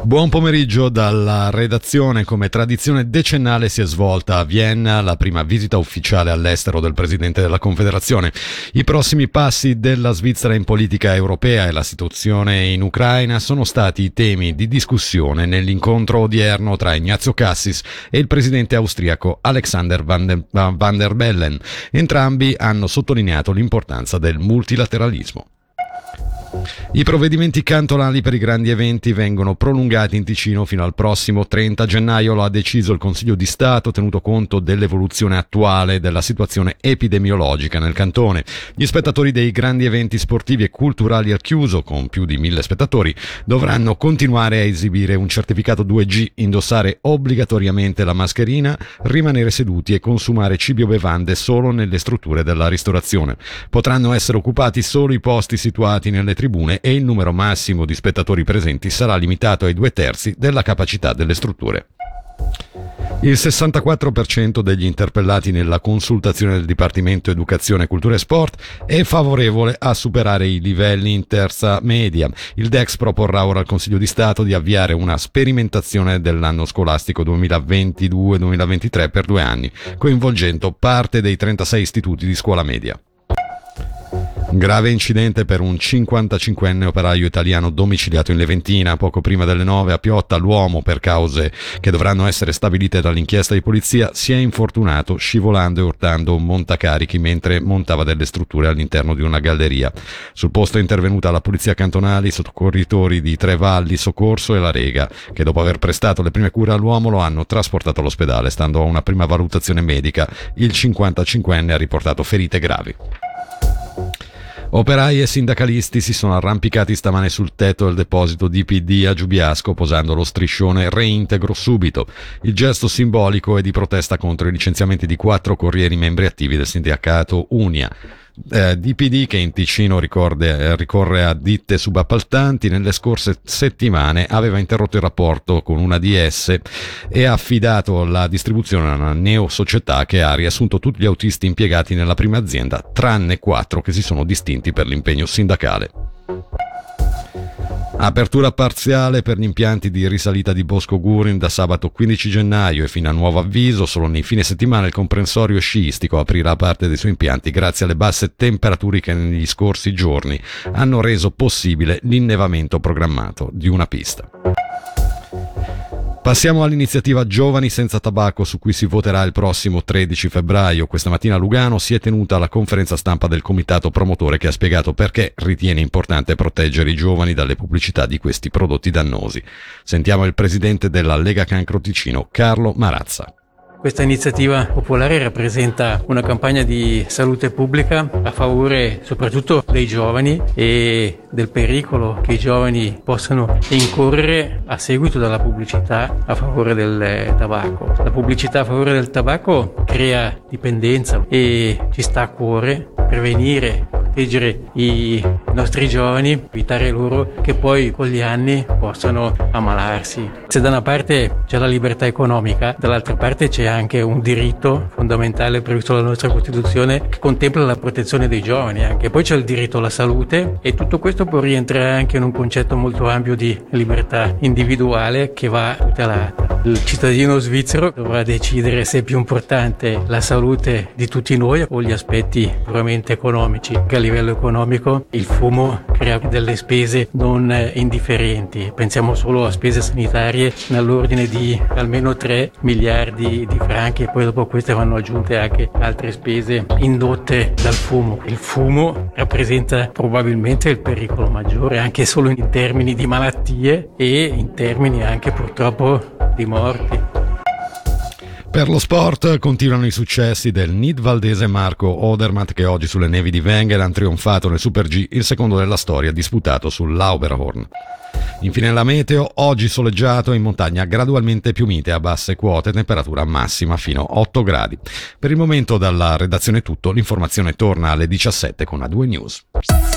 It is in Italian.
Buon pomeriggio dalla redazione. Come tradizione decennale si è svolta a Vienna la prima visita ufficiale all'estero del Presidente della Confederazione. I prossimi passi della Svizzera in politica europea e la situazione in Ucraina sono stati i temi di discussione nell'incontro odierno tra Ignazio Cassis e il presidente austriaco Alexander Van der Bellen. Entrambi hanno sottolineato l'importanza del multilateralismo. I provvedimenti cantonali per i grandi eventi vengono prolungati in Ticino fino al prossimo 30 gennaio, lo ha deciso il Consiglio di Stato, tenuto conto dell'evoluzione attuale della situazione epidemiologica nel cantone. Gli spettatori dei grandi eventi sportivi e culturali al chiuso, con più di 1.000 spettatori, dovranno continuare a esibire un certificato 2G, indossare obbligatoriamente la mascherina, rimanere seduti e consumare cibi o bevande solo nelle strutture della ristorazione. Potranno essere occupati solo i posti situati nelle tribune e il numero massimo di spettatori presenti sarà limitato ai 2/3 della capacità delle strutture. Il 64% degli interpellati nella consultazione del Dipartimento Educazione, Cultura e Sport è favorevole a superare i livelli in terza media. Il DEX proporrà ora al Consiglio di Stato di avviare una sperimentazione dell'anno scolastico 2022-2023 per 2 anni, coinvolgendo parte dei 36 istituti di scuola media. Grave incidente per un 55enne operaio italiano domiciliato in Leventina. Poco prima delle 9 a Piotta l'uomo, per cause che dovranno essere stabilite dall'inchiesta di polizia, si è infortunato scivolando e urtando un montacarichi mentre montava delle strutture all'interno di una galleria. Sul posto è intervenuta la polizia cantonale, i soccorritori di Tre Valli, Soccorso e la Rega, che dopo aver prestato le prime cure all'uomo lo hanno trasportato all'ospedale. Stando a una prima valutazione medica, il 55enne ha riportato ferite gravi. Operai e sindacalisti si sono arrampicati stamane sul tetto del deposito DPD a Giubiasco posando lo striscione "Reintegro subito". Il gesto simbolico è di protesta contro i licenziamenti di 4 corrieri membri attivi del sindacato Unia. DPD, che in Ticino ricorre a ditte subappaltanti, nelle scorse settimane aveva interrotto il rapporto con una DS e ha affidato la distribuzione a una neosocietà che ha riassunto tutti gli autisti impiegati nella prima azienda, tranne 4 che si sono distinti per l'impegno sindacale. Apertura parziale per gli impianti di risalita di Bosco Gurin da sabato 15 gennaio e fino a nuovo avviso. Solo nei fine settimana il comprensorio sciistico aprirà parte dei suoi impianti grazie alle basse temperature che negli scorsi giorni hanno reso possibile l'innevamento programmato di una pista. Passiamo all'iniziativa Giovani senza tabacco, su cui si voterà il prossimo 13 febbraio. Questa mattina a Lugano si è tenuta la conferenza stampa del comitato promotore, che ha spiegato perché ritiene importante proteggere i giovani dalle pubblicità di questi prodotti dannosi. Sentiamo il presidente della Lega Cancro Ticino, Carlo Marazza. Questa iniziativa popolare rappresenta una campagna di salute pubblica a favore soprattutto dei giovani e del pericolo che i giovani possano incorrere a seguito della pubblicità a favore del tabacco. La pubblicità a favore del tabacco crea dipendenza e ci sta a cuore prevenire, proteggere i nostri giovani, evitare loro che poi con gli anni possano ammalarsi. Se da una parte c'è la libertà economica, dall'altra parte c'è anche un diritto fondamentale previsto dalla nostra Costituzione che contempla la protezione dei giovani anche. Poi c'è il diritto alla salute e tutto questo può rientrare anche in un concetto molto ampio di libertà individuale che va tutelata. Il cittadino svizzero dovrà decidere se è più importante la salute di tutti noi o gli aspetti puramente economici. Che a livello economico il fumo crea delle spese non indifferenti. Pensiamo solo a spese sanitarie nell'ordine di almeno 3 miliardi di franchi e poi dopo queste vanno aggiunte anche altre spese indotte dal fumo. Il fumo rappresenta probabilmente il pericolo maggiore anche solo in termini di malattie e in termini anche purtroppo di morti. Per lo sport continuano i successi del nidvaldese Marco Odermatt, che oggi sulle nevi di Wenger ha trionfato nel Super G, il secondo della storia disputato sull'Auberhorn. Infine la meteo, oggi soleggiato e in montagna gradualmente più mite a basse quote, temperatura massima fino a 8 gradi. Per il momento dalla redazione è tutto, l'informazione torna alle 17 con A2 News.